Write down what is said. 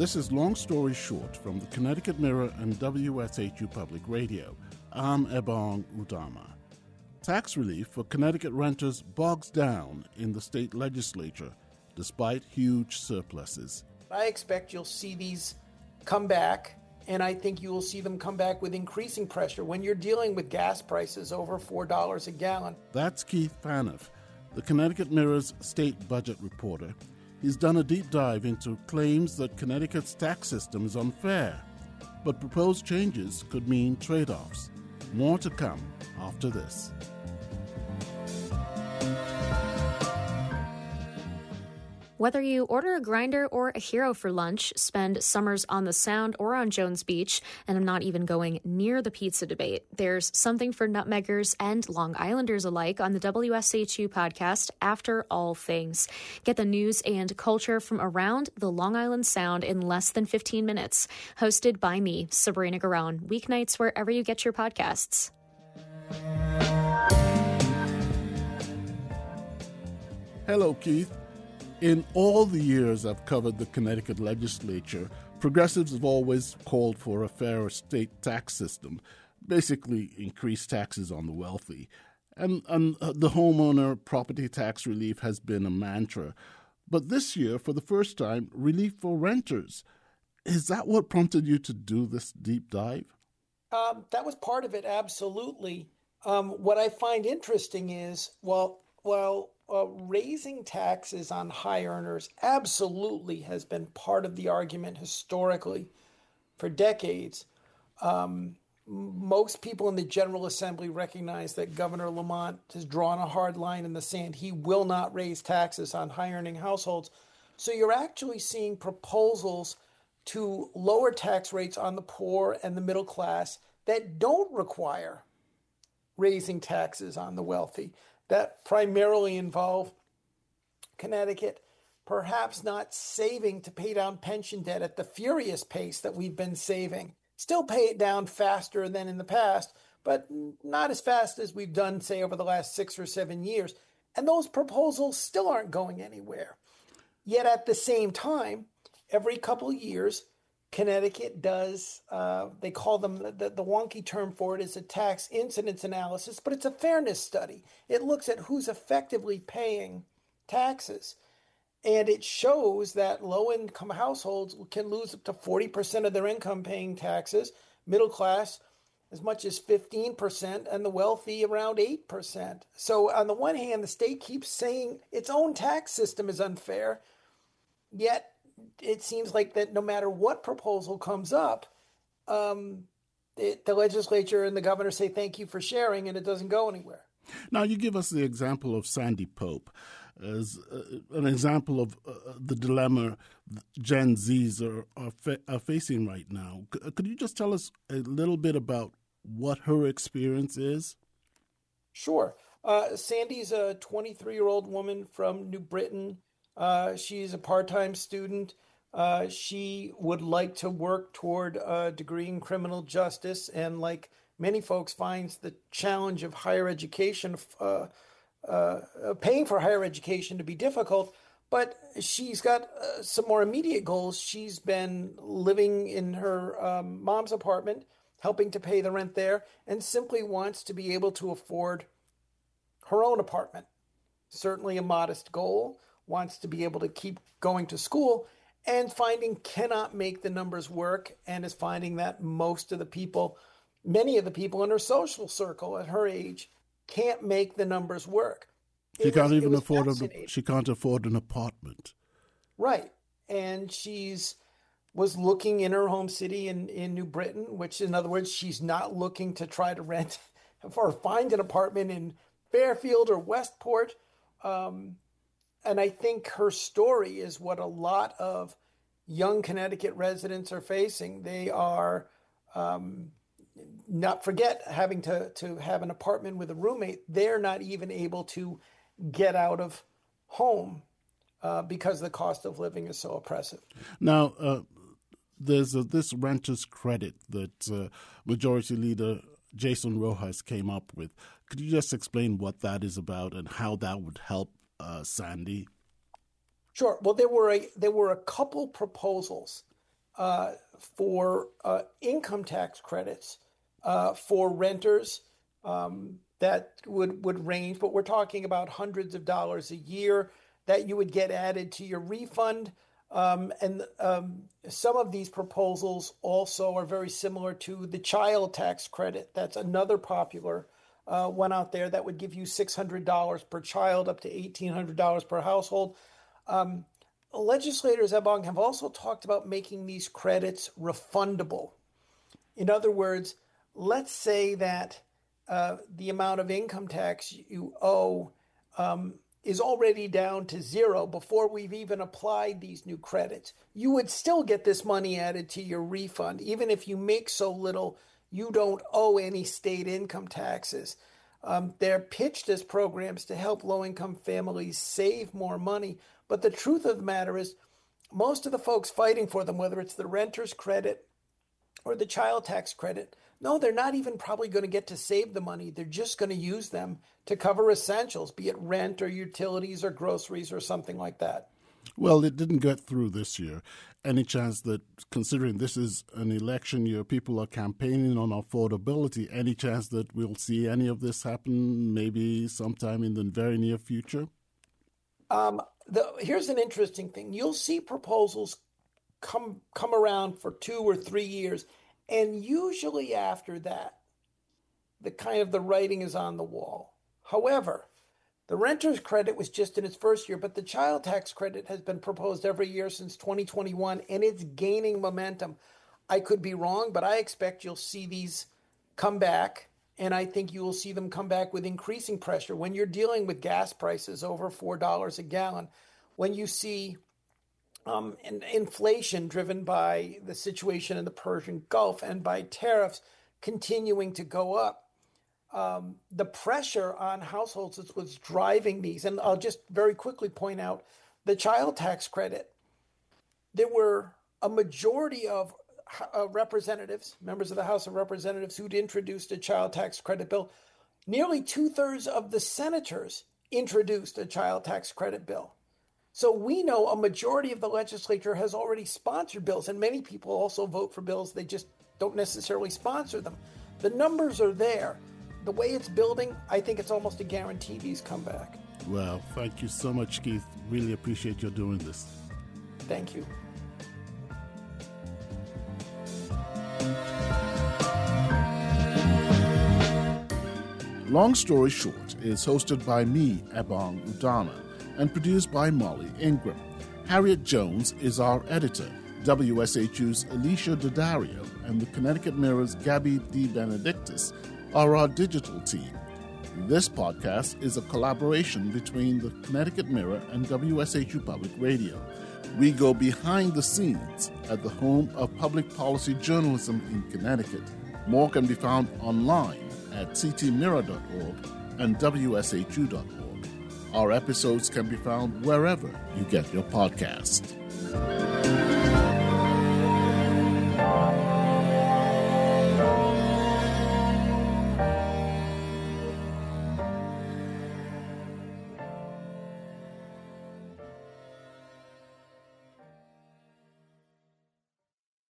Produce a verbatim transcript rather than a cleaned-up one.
This is Long Story Short from the Connecticut Mirror and W S H U Public Radio. I'm Ebong Udama. Tax relief for Connecticut renters bogs down in the state legislature despite huge surpluses. I expect you'll see these come back, and I think you will see them come back with increasing pressure when you're dealing with gas prices over four dollars a gallon. That's Keith Phaneuf, the Connecticut Mirror's state budget reporter. He's done a deep dive into claims that Connecticut's tax system is unfair, but proposed changes could mean trade-offs. More to come after this. Whether you order a Grinder or a Hero for lunch, spend summers on the Sound or on Jones Beach, and I'm not even going near the pizza debate, there's something for nutmeggers and Long Islanders alike on the W S H U podcast, After All Things. Get the news and culture from around the Long Island Sound in less than fifteen minutes. Hosted by me, Sabrina Garone, weeknights wherever you get your podcasts. Hello, Keith. In all the years I've covered the Connecticut legislature, progressives have always called for a fairer state tax system, basically increased taxes on the wealthy. And, and the homeowner property tax relief has been a mantra. But this year, for the first time, relief for renters. Is that what prompted you to do this deep dive? Um, that was part of it, absolutely. Um, what I find interesting is, well, well, Uh, raising taxes on high earners absolutely has been part of the argument historically for decades. Um, most people in the General Assembly recognize that Governor Lamont has drawn a hard line in the sand. He will not raise taxes on high-earning households. So you're actually seeing proposals to lower tax rates on the poor and the middle class that don't require raising taxes on the wealthy, that primarily involve Connecticut perhaps not saving to pay down pension debt at the furious pace that we've been saving. Still pay it down faster than in the past, but not as fast as we've done, say, over the last six or seven years. And those proposals still aren't going anywhere. Yet at the same time, every couple of years, Connecticut does, uh, they call them, the, the wonky term for it is a tax incidence analysis, but it's a fairness study. It looks at who's effectively paying taxes. And it shows that low-income households can lose up to forty percent of their income paying taxes, middle class as much as fifteen percent, and the wealthy around eight percent. So on the one hand, the state keeps saying its own tax system is unfair, yet it seems like that no matter what proposal comes up, um, it, the legislature and the governor say thank you for sharing, and it doesn't go anywhere. Now, you give us the example of Sandy Pope as uh, an example of uh, the dilemma Gen Zs are, are, fa- are facing right now. C- could you just tell us a little bit about what her experience is? Sure. Uh, Sandy's a twenty-three-year-old woman from New Britain. Uh, she's a part-time student. Uh, she would like to work toward a degree in criminal justice, and like many folks, finds the challenge of higher education, uh, uh, paying for higher education to be difficult. But she's got uh, some more immediate goals. She's been living in her um, mom's apartment, helping to pay the rent there, and simply wants to be able to afford her own apartment. Certainly a modest goal. Wants to be able to keep going to school, and finding cannot make the numbers work, and is finding that most of the people, many of the people in her social circle at her age, can't make the numbers work. She It can't was- even it was afford a, fascinating. she can't afford an apartment. Right. And she's was looking in her home city in, in New Britain, which in other words, she's not looking to try to rent or find an apartment in Fairfield or Westport. Um, And I think her story is what a lot of young Connecticut residents are facing. They are, um, not forget, having to, to have an apartment with a roommate. They're not even able to get out of home uh, because the cost of living is so oppressive. Now, uh, there's a, this renter's credit that uh, Majority Leader Jason Rojas came up with. Could you just explain what that is about and how that would help uh, Sandy? Sure. Well, there were a there were a couple proposals uh, for uh, income tax credits uh, for renters um, that would, would range, but we're talking about hundreds of dollars a year that you would get added to your refund. Um, and um, some of these proposals also are very similar to the child tax credit. That's another popular uh, one out there that would give you six hundred dollars per child, up to eighteen hundred dollars per household. Um, legislators, Ebong, have also talked about making these credits refundable. In other words, let's say that uh, the amount of income tax you owe um, is already down to zero before we've even applied these new credits. You would still get this money added to your refund. Even if you make so little, you don't owe any state income taxes. Um, they're pitched as programs to help low-income families save more money. But the truth of the matter is, most of the folks fighting for them, whether it's the renter's credit or the child tax credit, no, they're not even probably going to get to save the money. They're just going to use them to cover essentials, be it rent or utilities or groceries or something like that. Well, it didn't get through this year. Any chance that, considering this is an election year, people are campaigning on affordability, any chance that we'll see any of this happen maybe sometime in the very near future? Um, the, here's an interesting thing. You'll see proposals come come around for two or three years, and usually after that, the kind of the writing is on the wall. However, the renter's credit was just in its first year, but the child tax credit has been proposed every year since twenty twenty-one, and it's gaining momentum. I could be wrong, but I expect you'll see these come back, and I think you will see them come back with increasing pressure. When you're dealing with gas prices over four dollars a gallon, when you see um, an inflation driven by the situation in the Persian Gulf and by tariffs continuing to go up, Um, the pressure on households is what's driving these. And I'll just very quickly point out the child tax credit. There were a majority of uh, representatives, members of the House of Representatives, who'd introduced a child tax credit bill. Nearly two-thirds of the senators introduced a child tax credit bill. So we know a majority of the legislature has already sponsored bills, and many people also vote for bills. They just don't necessarily sponsor them. The numbers are there. The way it's building, I think it's almost a guarantee these come back. Well, thank you so much, Keith. Really appreciate your doing this. Thank you. Long Story Short is hosted by me, Ebong Udana, and produced by Molly Ingram. Harriet Jones is our editor. W S H U's Alicia Daddario and the Connecticut Mirror's Gabby DeBenedictis are our digital team. This podcast is a collaboration between the Connecticut Mirror and W S H U Public Radio. We go behind the scenes at the home of public policy journalism in Connecticut. More can be found online at c t mirror dot org and w s h u dot org. Our episodes can be found wherever you get your podcast.